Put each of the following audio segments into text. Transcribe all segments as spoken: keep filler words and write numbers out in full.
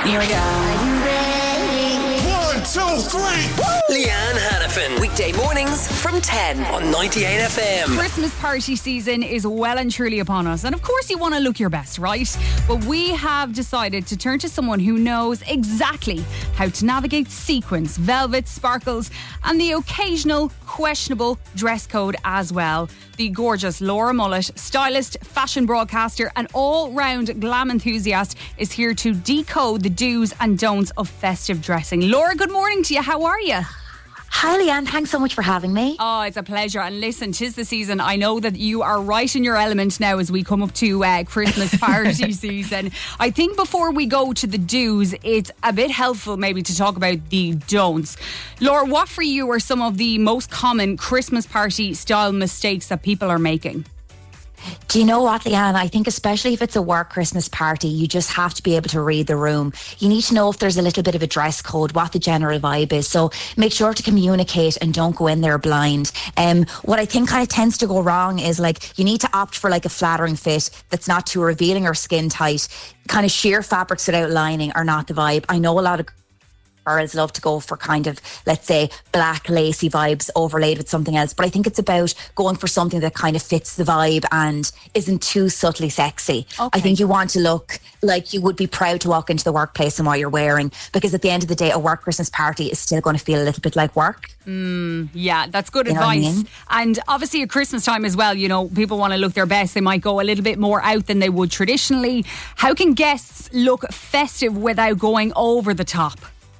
Here we go. Are you ready? One, two, three. Leanne Hannafin. Weekday mornings from ten on ninety-eight F M. Christmas party season is well and truly upon us. And of course you want to look your best, right? But we have decided to turn to someone who knows exactly how to navigate sequins, velvet, sparkles and the occasional questionable dress code as well. The gorgeous Laura Mullet, stylist, fashion broadcaster and all-round glam enthusiast, is here to decode the do's and don'ts of festive dressing. Laura, good morning to you. How are you? Hi Leanne, thanks so much for having me. Oh, it's a pleasure. And listen, 'tis the season. I know that you are right in your element now as we come up to uh, Christmas party season. I think before we go to the do's, it's a bit helpful maybe to talk about the don'ts. Laura, what for you are some of the most common Christmas party style mistakes that people are making? Do you know what, Leanne? I think especially if it's a work Christmas party, you just have to be able to read the room. You need to know if there's a little bit of a dress code, what the general vibe is. So make sure to communicate and don't go in there blind. Um, what I think kind of tends to go wrong is like you need to opt for like a flattering fit that's not too revealing or skin tight. Kind of sheer fabrics without lining are not the vibe. I know a lot of girls love to go for kind of, let's say, black lacy vibes overlaid with something else. But I think it's about going for something that kind of fits the vibe and isn't too subtly sexy. Okay. I think you want to look like you would be proud to walk into the workplace in what you're wearing, because at the end of the day, a work Christmas party is still going to feel a little bit like work. Mm, yeah, that's good you advice. I mean? And obviously at Christmas time as well, you know, people want to look their best. They might go a little bit more out than they would traditionally. How can guests look festive without going over the top?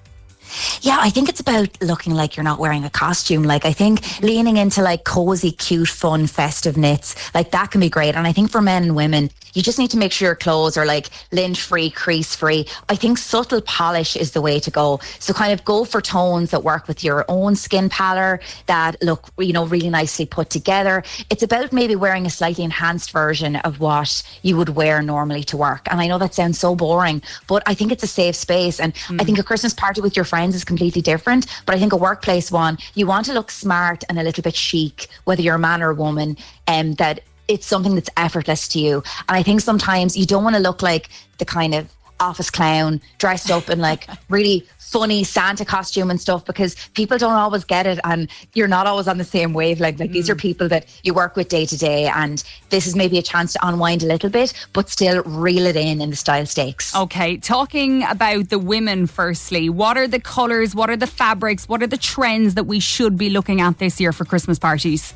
Yeah, I think it's about looking like you're not wearing a costume. Like, I think leaning into like cozy, cute, fun, festive knits, like that can be great. And I think for men and women, you just need to make sure your clothes are like lint free, crease free. I think subtle polish is the way to go. So kind of go for tones that work with your own skin pallor, that look, you know, really nicely put together. It's about maybe wearing a slightly enhanced version of what you would wear normally to work. And I know that sounds so boring, but I think it's a safe space. And mm. I think a Christmas party with your friends is completely different. But I think a workplace one, you want to look smart and a little bit chic, whether you're a man or a woman, and um, that it's something that's effortless to you. And I think sometimes you don't want to look like the kind of office clown dressed up in like really funny Santa costume and stuff, because people don't always get it and you're not always on the same wavelength. Like mm. these are people that you work with day to day, and this is maybe a chance to unwind a little bit but still reel it in in the style stakes. Okay, talking about the women firstly, what are the colours, what are the fabrics, what are the trends that we should be looking at this year for Christmas parties?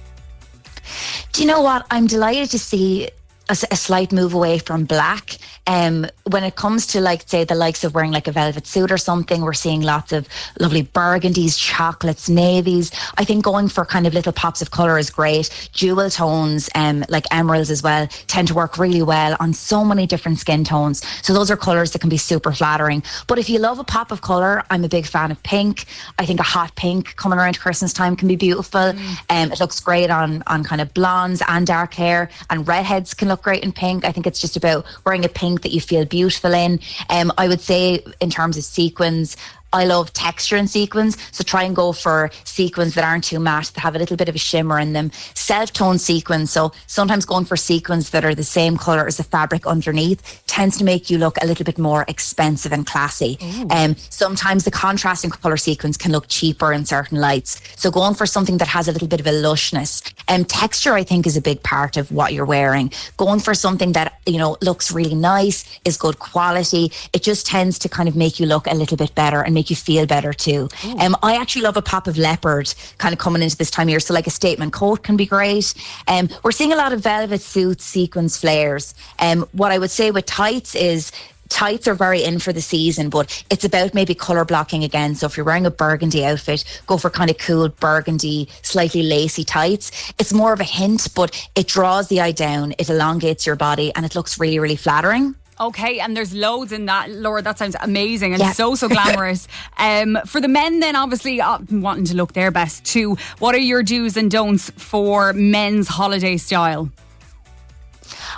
Do you know what? I'm delighted to see a, a slight move away from black. Um, when it comes to, like, say, the likes of wearing like a velvet suit or something, we're seeing lots of lovely burgundies, chocolates, navies. I think going for kind of little pops of colour is great. Jewel tones, um, like emeralds as well, tend to work really well on so many different skin tones. So those are colours that can be super flattering. But if you love a pop of colour, I'm a big fan of pink. I think a hot pink coming around Christmas time can be beautiful. Mm. Um, it looks great on, on kind of blondes and dark hair, and redheads can look great in pink. I think it's just about wearing a pink that you feel beautiful in. Um, I would say in terms of sequins, I love texture in sequins, so try and go for sequins that aren't too matte, that have a little bit of a shimmer in them. Self-tone sequins, so sometimes going for sequins that are the same colour as the fabric underneath tends to make you look a little bit more expensive and classy. Um, sometimes the contrasting colour sequins can look cheaper in certain lights, so going for something that has a little bit of a lushness. Um, texture, I think, is a big part of what you're wearing. Going for something that, you know, looks really nice, is good quality, it just tends to kind of make you look a little bit better and make you feel better too. Um, I actually love a pop of leopard kind of coming into this time of year, so like a statement coat can be great. Um, we're seeing a lot of velvet suits, sequins, flares. Um, what I would say with tights is tights are very in for the season, but it's about maybe colour blocking again. So if you're wearing a burgundy outfit, go for kind of cool burgundy, slightly lacy tights. It's more of a hint, but it draws the eye down, it elongates your body, and it looks really, really flattering. Okay, and there's loads in that, Laura. That sounds amazing and yeah. so, so glamorous. um, for the men then, obviously, uh, wanting to look their best too, what are your do's and don'ts for men's holiday style?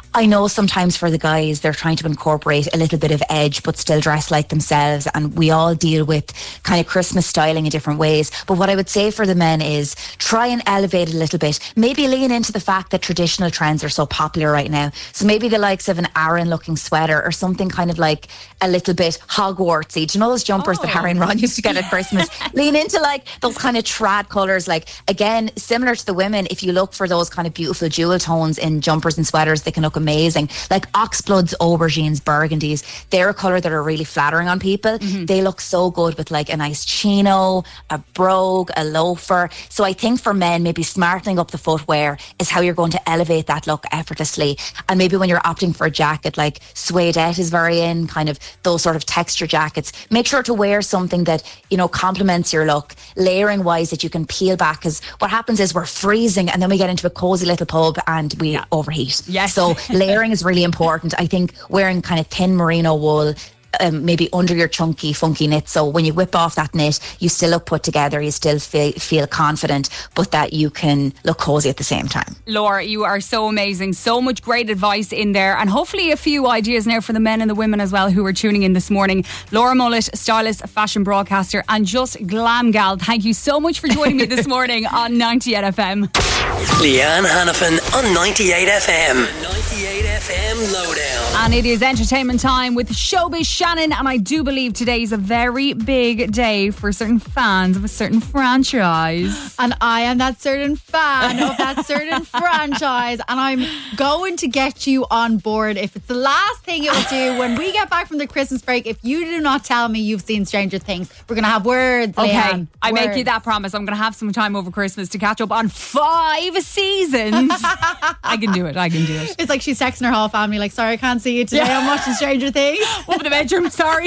I know sometimes for the guys, they're trying to incorporate a little bit of edge but still dress like themselves, and we all deal with kind of Christmas styling in different ways. But what I would say for the men is try and elevate it a little bit. Maybe lean into the fact that traditional trends are so popular right now. So maybe the likes of an Aran looking sweater or something kind of like a little bit Hogwartsy. Do you know those jumpers oh. that Harry and Ron used to get at Christmas? Lean into like those kind of trad colours. Like again, similar to the women, if you look for those kind of beautiful jewel tones in jumpers and sweaters, they can look amazing. Like oxbloods, aubergines, burgundies, they're a colour that are really flattering on people. Mm-hmm. They look so good with like a nice chino, a brogue, a loafer. So I think for men, maybe smartening up the footwear is how you're going to elevate that look effortlessly. And maybe when you're opting for a jacket, like suedette is very in, kind of those sort of texture jackets, make sure to wear something that, you know, complements your look, layering wise, that you can peel back. Because what happens is we're freezing and then we get into a cozy little pub and we yeah. overheat. Yes. So layering is really important. I think wearing kind of thin merino wool, Um, maybe under your chunky, funky knit. So when you whip off that knit, you still look put together, you still feel, feel confident, but that you can look cosy at the same time. Laura, you are so amazing. So much great advice in there, and hopefully a few ideas now for the men and the women as well who are tuning in this morning. Laura Mullet, stylist, fashion broadcaster, and just glam gal. Thank you so much for joining me this morning on ninety-eight F M. Leanne Hannafin on ninety-eight F M. ninety-eight F M Lowdown. And it is entertainment time with Showbiz Shannon, and I do believe today is a very big day for certain fans of a certain franchise. And I am that certain fan of that certain franchise, and I'm going to get you on board. If it's the last thing it will do when we get back from the Christmas break, if you do not tell me you've seen Stranger Things, we're going to have words, Okay, Leanne. I words. make you that promise. I'm going to have some time over Christmas to catch up on five seasons. I can do it, I can do it. It's like she's texting her whole family like, sorry, I can't see you today. Yeah. I'm watching Stranger Things. Up in the bedroom, sorry.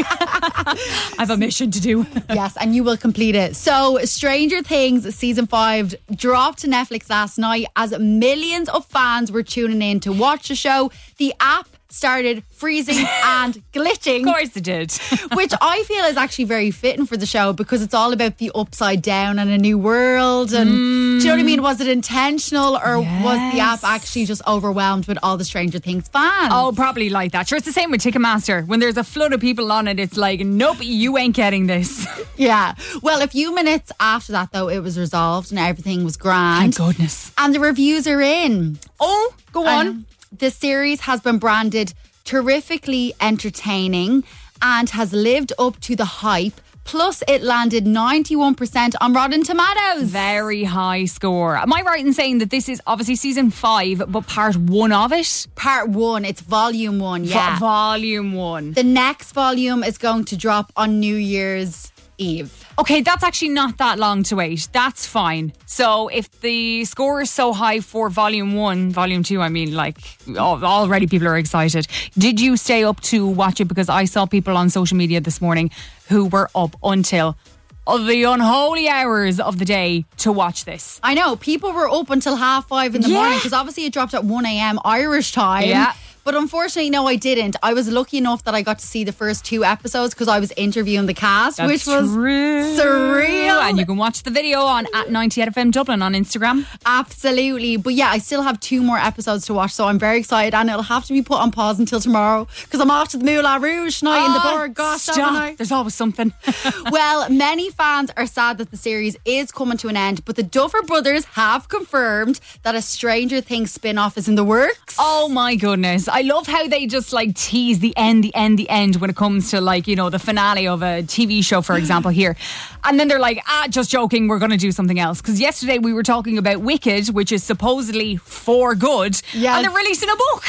I have a mission to do. Yes, and you will complete it. So Stranger Things season five dropped to Netflix last night as millions of fans were tuning in to watch the show. The app started freezing and glitching. Of course it did. Which I feel is actually very fitting for the show, because it's all about the upside down and a new world. And mm. do you know what I mean? Was it intentional, or yes. was the app actually just overwhelmed with all the Stranger Things fans? Oh, probably like that. Sure, it's the same with Ticketmaster. When there's a flood of people on it, it's like, nope, you ain't getting this. Yeah. Well, a few minutes after that, though, it was resolved and everything was grand. Thank goodness. And the reviews are in. Oh, go on. Um, the series has been branded terrifically entertaining and has lived up to the hype. Plus, it landed ninety-one percent on Rotten Tomatoes. Very high score. Am I right in saying that this is obviously season five, but part one of it? Part one. It's volume one, yeah. V- volume one. The next volume is going to drop on New Year's Eve. Okay, that's actually not that long to wait. That's fine. So if the score is so high for volume one, volume two, I mean, like, already people are excited. Did you stay up to watch it? Because I saw people on social media this morning who were up until the unholy hours of the day to watch this. I know, people were up until half five in the yeah. morning, because obviously it dropped at one a.m. Irish time. Yeah. But unfortunately, no, I didn't. I was lucky enough that I got to see the first two episodes because I was interviewing the cast, That's which was true. surreal. And you can watch the video on at ninety-eight F M Dublin on Instagram. Absolutely. But yeah, I still have two more episodes to watch, so I'm very excited, and it'll have to be put on pause until tomorrow because I'm off to the Moulin Rouge tonight oh, in the Borg. Gosh, stop. There's always something. Well, many fans are sad that the series is coming to an end, but the Duffer Brothers have confirmed that a Stranger Things spin-off is in the works. Oh my goodness. I love how they just like tease the end, the end, the end when it comes to, like, you know, the finale of a T V show, for example, here. And then they're like, ah, just joking, we're going to do something else. Because yesterday we were talking about Wicked, which is supposedly for good. Yes. And they're releasing a book.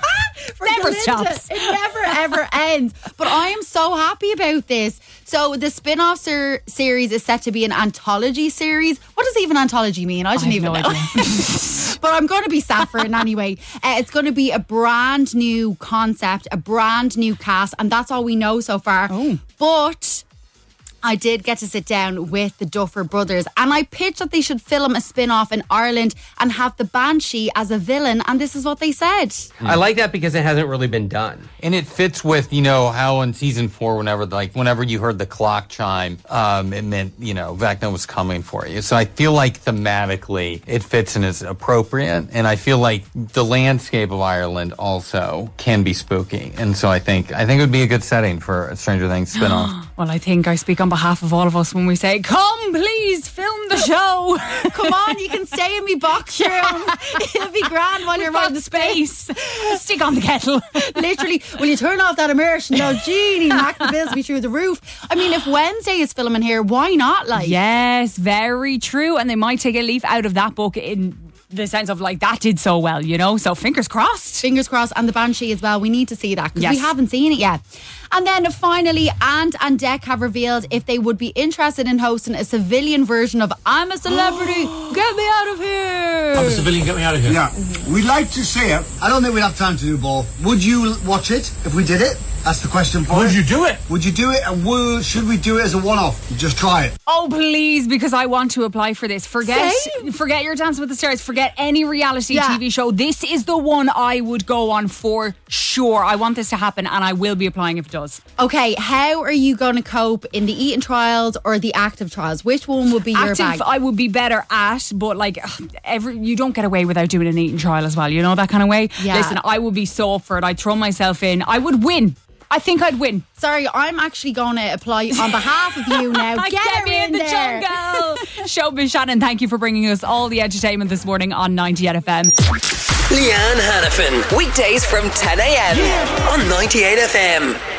Never Galinda. stops. It never ever ends. But I am so happy about this. So the spin-off ser- series is set to be an anthology series. What does even anthology mean? I don't I have even no know. idea. But I'm going to be sad for it anyway. Uh, it's going to be a brand new concept, a brand new cast, and that's all we know so far. Oh. But I did get to sit down with the Duffer Brothers and I pitched that they should film a spin-off in Ireland and have the Banshee as a villain, and this is what they said. I like that because it hasn't really been done. And it fits with, you know, how in season four, whenever like whenever you heard the clock chime, um, it meant, you know, Vecna was coming for you. So I feel like thematically it fits and is appropriate. And I feel like the landscape of Ireland also can be spooky. And so I think I think it would be a good setting for a Stranger Things spin-off. Well, I think I speak on behalf of all of us when we say, come, please, film the show. Come on, you can stay in me box room. It'll be grand while you're on the space. Stick on the kettle. Literally, will you turn off that immersion? No, Jeannie, knock the bills be through the roof. I mean, if Wednesday is filming here, why not? Like, yes, very true. And they might take a leaf out of that book in the sense of like that did so well, you know, so fingers crossed. Fingers crossed. And the Banshee as well, we need to see that because yes. we haven't seen it yet. And then finally, Ant and Dec have revealed if they would be interested in hosting a civilian version of I'm a Celebrity, Get Me Out of Here. I'm a civilian, get me out of here. Yeah, we'd like to see it. I don't think we'd have time to do both. Would you watch it if we did it? That's the question for Would it. you do it? Would you do it, and would, should we do it as a one-off? Just try it. Oh, please, because I want to apply for this. Forget Same. forget your Dance with the Stars. Forget any reality Yeah. T V show. This is the one I would go on for sure. I want this to happen and I will be applying if it does. Okay, how are you going to cope in the eating trials or the active trials? Which one would be your Active, bag? I would be better at, but like every you don't get away without doing an eating trial as well. You know, that kind of way. Yeah. Listen, I would be so up for it. I'd throw myself in. I would win. I think I'd win. Sorry, I'm actually going to apply on behalf of you now. Get, Get her me in, in the there. jungle. Showbiz Shannon, thank you for bringing us all the entertainment this morning on ninety-eight F M. Leanne Hannafin. Weekdays from ten a.m. on ninety-eight F M.